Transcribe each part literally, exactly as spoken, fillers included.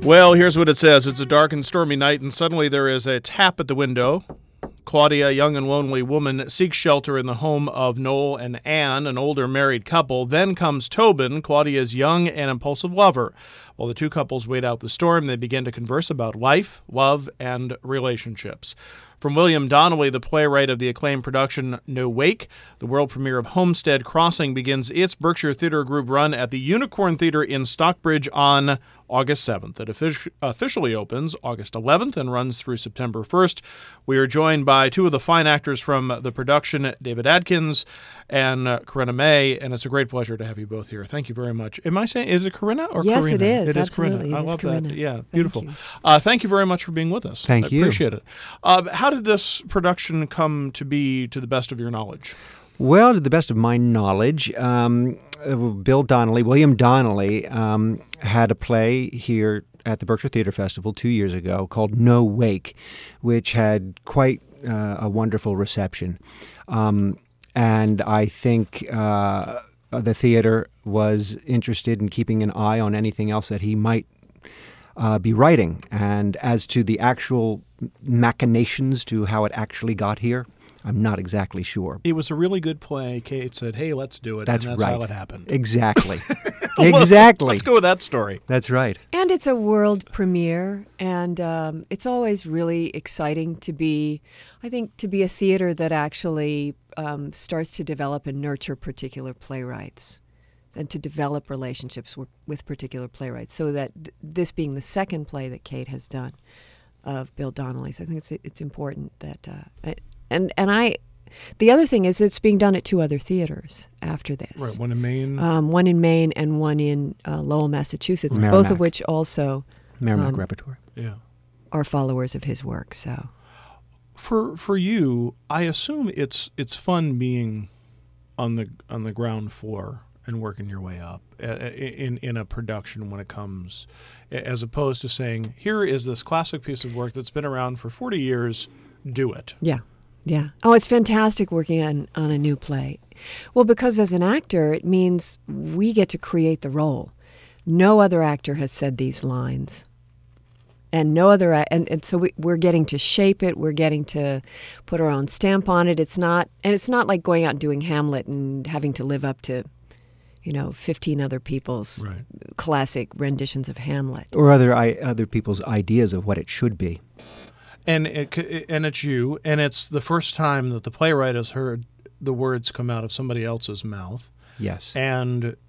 Well, here's what it says. It's a dark and stormy night, and suddenly there is a tap at the window. Claudia, a young and lonely woman, seeks shelter in the home of Noel and Anne, an older married couple. Then comes Tobin, Claudia's young and impulsive lover. While the two couples wait out the storm, they begin to converse about life, love, and relationships. From William Donnelly, the playwright of the acclaimed production No Wake, the world premiere of Homestead Crossing begins its Berkshire Theatre Group run at the Unicorn Theatre in Stockbridge on August seventh. It offic- officially opens August eleventh and runs through September first. We are joined by two of the fine actors from the production, David Adkins and uh, Corinna May, and it's a great pleasure to have you both here. Thank you very much. Am I saying, is it Corinna or yes, Corinna? It is. It Absolutely. is Corinna. I it is love Corinna. that. Yeah, Thank beautiful. You. Uh, thank you very much for being with us. Thank I you. appreciate it. Uh, how did this production come to be, to the best of your knowledge? Well, to the best of my knowledge, um, uh, Bill Donnelly, William Donnelly, um, had a play here at the Berkshire Theatre Festival two years ago called No Wake, which had quite uh, a wonderful reception. Um, and I think uh, the theater was interested in keeping an eye on anything else that he might uh, be writing. And as to the actual machinations to how it actually got here, I'm not exactly sure. It was a really good play. Kate said, hey, let's do it. That's and that's right. how it happened. Exactly. Exactly. Let's go with that story. That's right. And it's a world premiere, and um, it's always really exciting to be, I think, to be a theater that actually um, starts to develop and nurture particular playwrights and to develop relationships with, with particular playwrights. So that th- this being the second play that Kate has done of Bill Donnelly's, I think it's it's important that, uh, I, and and I, the other thing is it's being done at two other theaters after this. Right, one in Maine. Um, one in Maine and one in uh, Lowell, Massachusetts, Merrimack. both of which also Merrimack um, Repertoire. Yeah. are followers of his work. So, For for you, I assume it's it's fun being on the on the ground floor and working your way up uh, in in a production when it comes, as opposed to saying, here is this classic piece of work that's been around for forty years, do it. yeah, yeah. Oh, it's fantastic working on, on a new play. Well, because as an actor, it means we get to create the role. No other actor has said these lines. And no other, and, and so we, we're getting to shape it. We're getting to put our own stamp on it. It's not, and it's not like going out and doing Hamlet and having to live up to, you know, fifteen other people's Right. classic renditions of Hamlet. Or other I, other people's ideas of what it should be. And it c- and it's you, and it's the first time that the playwright has heard the words come out of somebody else's mouth, Yes. and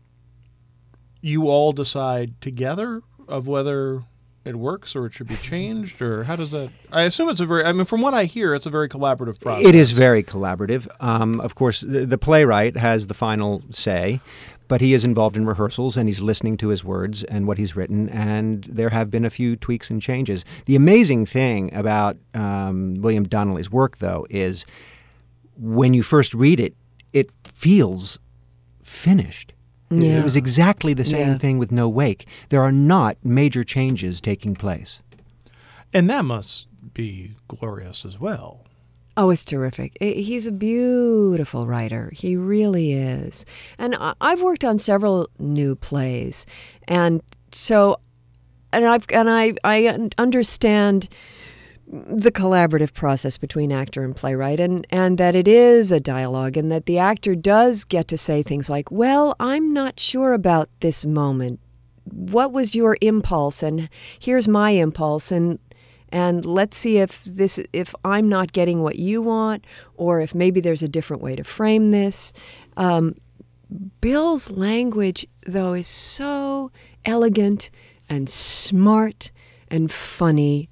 you all decide together of whether it works or it should be changed, or how does that? I assume it's a very. I mean, from what I hear, it's a very collaborative process. It is very collaborative. Um, of course, the, the playwright has the final say, but he is involved in rehearsals and he's listening to his words and what he's written, and there have been a few tweaks and changes. The amazing thing about um, William Donnelly's work, though, is when you first read it, it feels finished. Yeah. It was exactly the same Yeah. thing with No Wake. There are not major changes taking place. And that must be glorious as well. Oh, it's terrific. I- He's a beautiful writer. He really is. And I- I've worked on several new plays, and so, and I've and I I un- understand the collaborative process between actor and playwright, and and that it is a dialogue, and that the actor does get to say things like, "Well, I'm not sure about this moment. What was your impulse? And here's my impulse, and." And let's see if this, if I'm not getting what you want, or if maybe there's a different way to frame this. Um, Bill's language, though, is so elegant and smart and funny,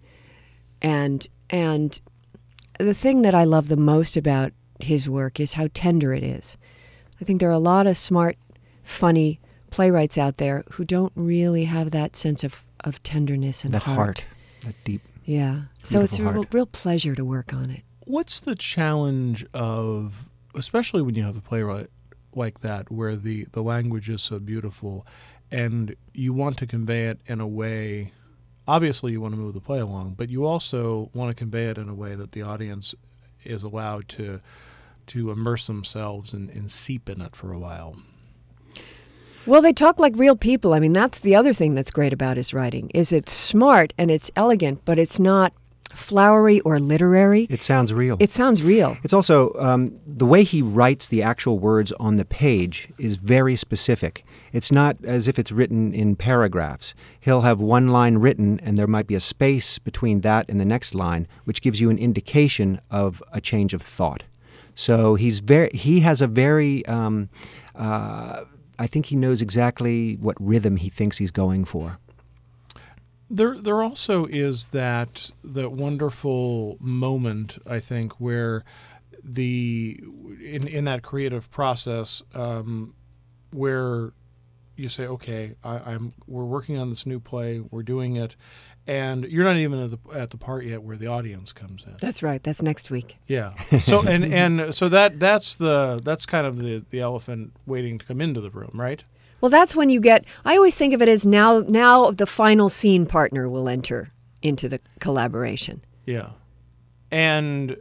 and and the thing that I love the most about his work is how tender it is. I think there are a lot of smart, funny playwrights out there who don't really have that sense of, of tenderness and That heart, that deep. Yeah. So it's a Beautiful real, heart. real pleasure to work on it. What's the challenge of, especially when you have a playwright like that, where the, the language is so beautiful and you want to convey it in a way, obviously you want to move the play along, but you also want to convey it in a way that the audience is allowed to to immerse themselves and, and seep in it for a while? Well, they talk like real people. I mean, that's the other thing that's great about his writing, is it's smart and it's elegant, but it's not flowery or literary. It sounds real. It sounds real. It's also um, the way he writes the actual words on the page is very specific. It's not as if it's written in paragraphs. He'll have one line written, and there might be a space between that and the next line, which gives you an indication of a change of thought. So he's very. He has a very. Um, uh, I think he knows exactly what rhythm he thinks he's going for. There, there also is that that wonderful moment, I think, where the in in that creative process, um, where you say, okay, I, I'm we're working on this new play, we're doing it, and you're not even at the at the part yet where the audience comes in. That's right. That's next week. Yeah. So and and so that that's the that's kind of the the elephant waiting to come into the room, right? Well, that's when you get, I always think of it as now now the final scene partner will enter into the collaboration. Yeah. And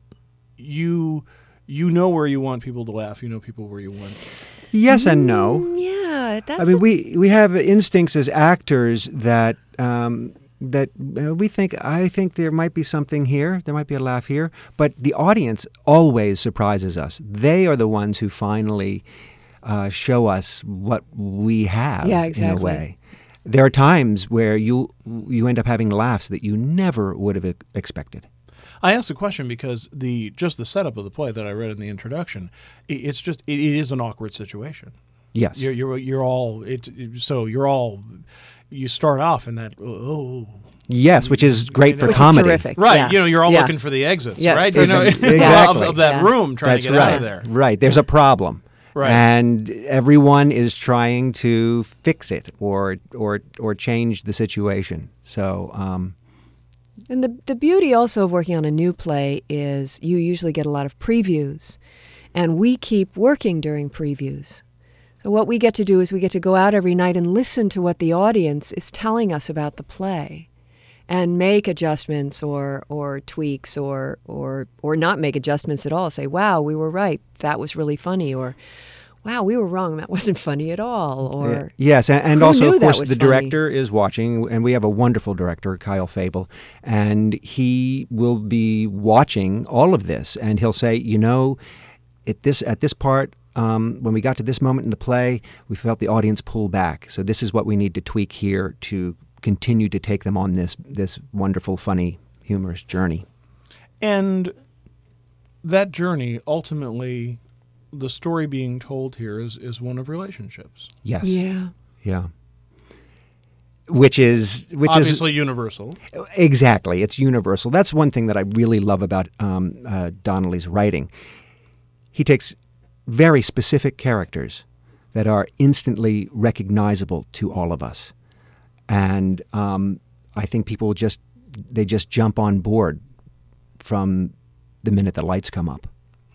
you you know where you want people to laugh. You know people where you want. Yes and no. Mm, yeah. That's I mean, a- we, we have instincts as actors that um, that uh, we think, I think there might be something here, there might be a laugh here, but the audience always surprises us. They are the ones who finally uh, show us what we have Yeah, in a exactly. way. There are times where you you end up having laughs that you never would have e- expected. I asked the question because the just the setup of the play that I read in the introduction, it, it's just it, it is an awkward situation. Yes. You're you're you're all it's so you're all you start off in that oh Yes, which is great for Which is comedy. terrific. right Yeah. you know you're all Yeah. looking for the exits Yes, right you know perfect. of- Exactly. of, that Yeah. room trying That's to get right. out of there. Right. There's a problem. Right. And everyone is trying to fix it or or or change the situation. So um, And the the beauty also of working on a new play is you usually get a lot of previews, and we keep working during previews. So what we get to do is we get to go out every night and listen to what the audience is telling us about the play, and make adjustments or or tweaks or or or not make adjustments at all. Say, wow, we were right, that was really funny, or wow, we were wrong, that wasn't funny at all. Or yeah. yes, and, and Who also knew of that course was the funny? director is watching, and we have a wonderful director, Kyle Fable, and he will be watching all of this, and he'll say, you know, at this at this part. Um, when we got to this moment in the play, we felt the audience pull back. So this is what we need to tweak here to continue to take them on this this wonderful, funny, humorous journey. And that journey ultimately, the story being told here is is one of relationships. Yes. yeah. Yeah. Which is which Obviously universal. is exactly, it's universal. That's one thing that I really love about um, uh, Donnelly's writing. He takes very specific characters that are instantly recognizable to all of us, and um, I think people just they just jump on board from the minute the lights come up.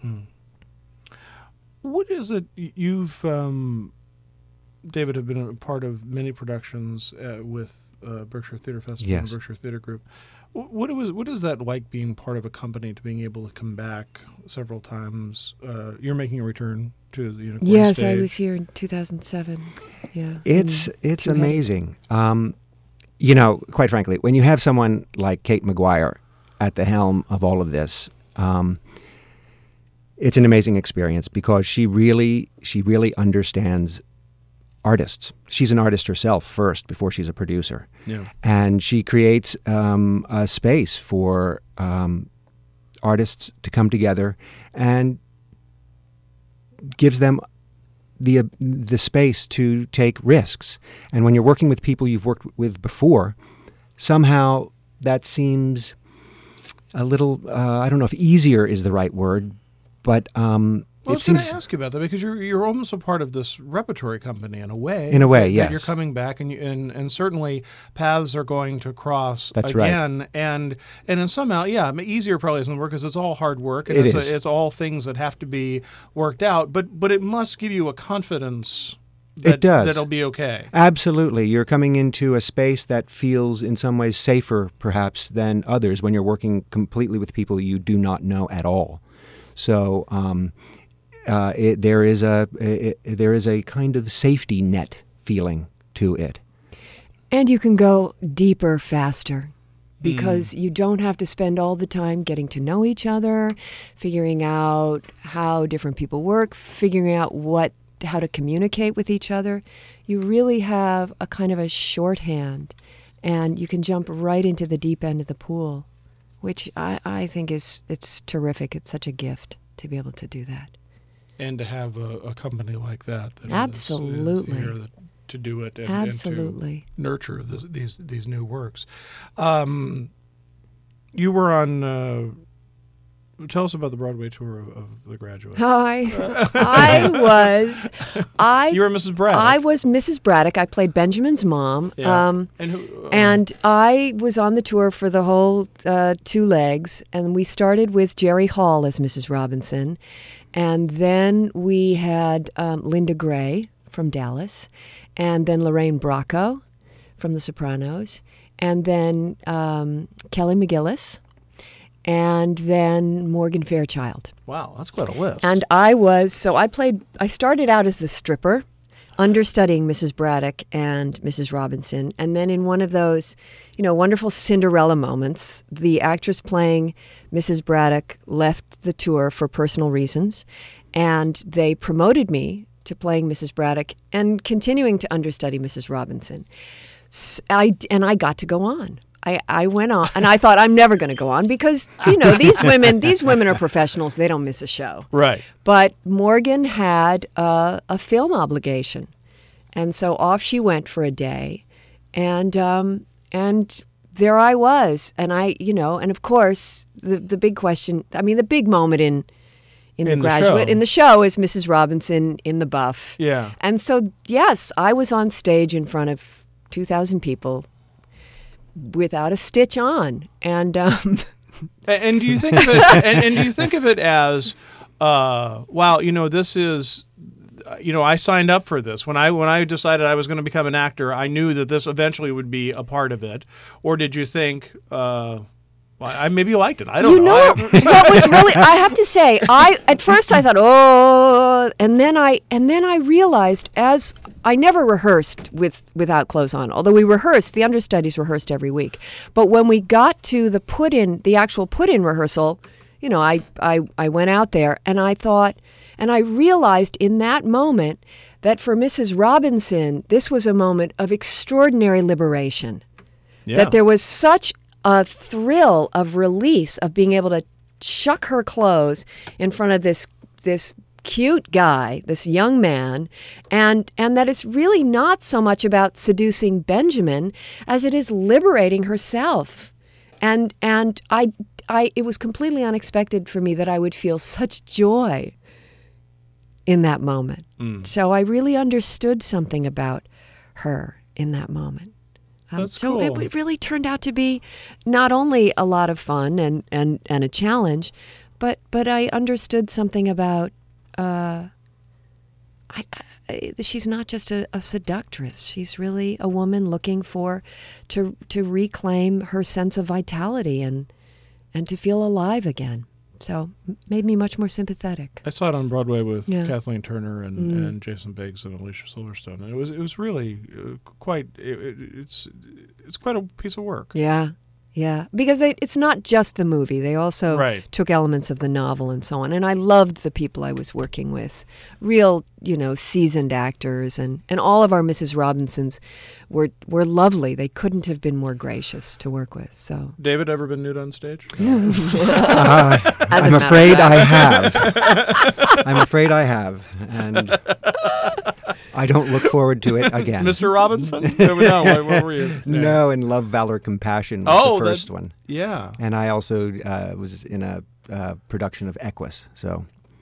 What is it y- you've, um, David, have been a part of many productions uh, with uh, Berkshire Theater Festival Yes. and Berkshire Theater Group. Wh- What was what is that like being part of a company to being able to come back several times? Uh, you're making a return to the Unicorn Yes, stage. I was here in two thousand seven. Yeah. It's And it's two-headed. amazing. Um, you know, quite frankly, when you have someone like Kate McGuire at the helm of all of this, um, it's an amazing experience because she really she really understands artists. She's an artist herself first before she's a producer, Yeah. and she creates um, a space for um, artists to come together and gives them the uh, the space to take risks. And when you're working with people you've worked with before, somehow that seems a little, uh, I don't know if easier is the right word, but um, Well, I it was going seems... to ask you about that because you're you're almost a part of this repertory company in a way. In a way, that- that yes. You're coming back, and you, and and certainly paths are going to cross That's right. again. And and in somehow, yeah, I mean, easier probably isn't the word because it's all hard work. And It it's, is. it's all things that have to be worked out. But but it must give you a confidence. That, It does. That'll be okay. Absolutely. You're coming into a space that feels in some ways safer, perhaps, than others when you're working completely with people you do not know at all. So um, uh, it, there is a it, there is a kind of safety net feeling to it. And you can go deeper faster because mm. you don't have to spend all the time getting to know each other, figuring out how different people work, figuring out what how to communicate with each other. You really have a kind of a shorthand, and you can jump right into the deep end of the pool, which I, I think is it's terrific. It's such a gift to be able to do that. And to have a, a company like that. that Absolutely. Is, is here that, to do it and, Absolutely. and to nurture this, these these new works. Um, you were on... Uh, Tell us about the Broadway tour of, of The Graduate. I, I was, I. You were Missus Braddock. I was Missus Braddock. I played Benjamin's mom. Yeah. Um, and who, uh, and I was on the tour for the whole uh, two legs, and we started with Jerry Hall as Missus Robinson, and then we had um, Linda Gray from Dallas, and then Lorraine Bracco from The Sopranos, and then um, Kelly McGillis. And then Morgan Fairchild. Wow, that's quite a list. And I was, so I played, I started out as the stripper, understudying Missus Braddock and Missus Robinson. And then in one of those, you know, wonderful Cinderella moments, the actress playing Missus Braddock left the tour for personal reasons. And they promoted me to playing Missus Braddock and continuing to understudy Missus Robinson. So I, and I got to go on. I, I went on, and I thought, I'm never going to go on because, you know, these women these women are professionals. They don't miss a show. Right. But Morgan had uh, a film obligation, and so off she went for a day, and um, and there I was. And I, you know, and of course, the, the big question, I mean, the big moment in, in, in The Graduate, the in the show is Missus Robinson in the buff. Yeah. And so, yes, I was on stage in front of two thousand people, without a stitch on, and um, and, and do you think of it? and, and do you think of it as, uh, wow, you know, this is, you know, I signed up for this when I when I decided I was going to become an actor. I knew that this eventually would be a part of it. Or did you think? Uh, well, I maybe you liked it. I don't you know. know, what was really, I have to say, I at first I thought, oh, and then I and then I realized as I never rehearsed with without clothes on, although we rehearsed, the understudies rehearsed every week. But when we got to the put-in, the actual put-in rehearsal, you know, I, I, I went out there and I thought, and I realized in that moment that for Missus Robinson, this was a moment of extraordinary liberation. Yeah. That there was such a thrill of release of being able to chuck her clothes in front of this this cute guy, this young man, and and that it's really not so much about seducing Benjamin as it is liberating herself. And and I I it was completely unexpected for me that I would feel such joy in that moment. Mm. So I really understood something about her in that moment. Um, That's so cool. it, it really turned out to be not only a lot of fun and, and, and a challenge, but but I understood something about uh, I, I, she's not just a, a seductress. She's really a woman looking for to to reclaim her sense of vitality and and to feel alive again. So it made me much more sympathetic. I saw it on Broadway with Yeah. Kathleen Turner and, Mm. and Jason Biggs and Alicia Silverstone, and it was it was really uh, quite it, it, it's it's quite a piece of work. Yeah, yeah. Because they, it's not just the movie. They also Right. took elements of the novel and so on. And I loved the people I was working with. Real, you know, seasoned actors. And, and all of our Missus Robinsons were were lovely. They couldn't have been more gracious to work with. So David, ever been nude on stage? Uh, As a I'm matter of afraid fact. I have. I'm afraid I have, and I don't look forward to it again. Mister Robinson? no, no, where, where were you? No, and Love, Valor, Compassion was Oh, the that- first one, Yeah. and I also uh, was in a uh, production of Equus. So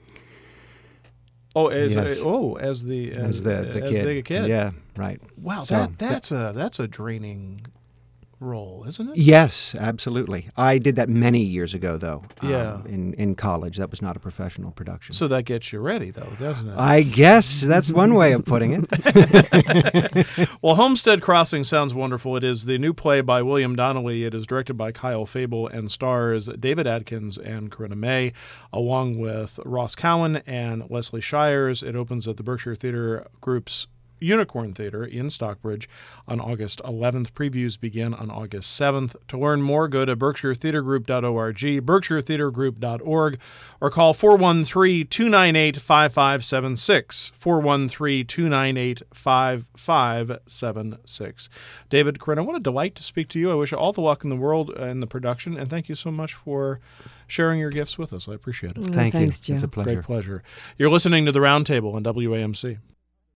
Oh, as Yes. a, oh, as the as, as the the as kid, the kid. yeah, right. Wow, So that that's a that's a draining role, isn't it? Yes, absolutely. I did that many years ago, though. Yeah. Um, in, in college. That was not a professional production. So that gets you ready, though, doesn't it? I guess that's one way of putting it. Well, Homestead Crossing sounds wonderful. It is the new play by William Donnelly. It is directed by Kyle Fable and stars David Adkins and Corinna May, along with Ross Cowan and Leslie Shires. It opens at the Berkshire Theater Group's Unicorn Theater in Stockbridge on August eleventh. Previews begin on August seventh. To learn more, go to berkshire theater group dot org, berkshire theater group dot org, or call four one three, two nine eight, five five seven six, four one three, two nine eight, five five seven six. David, Corinna, what a delight to speak to you. I wish you all the luck in the world in the production, and thank you so much for sharing your gifts with us. I appreciate it. Well, Thank thanks, you. Joe. It's a pleasure. Great pleasure. You're listening to The Roundtable on W A M C.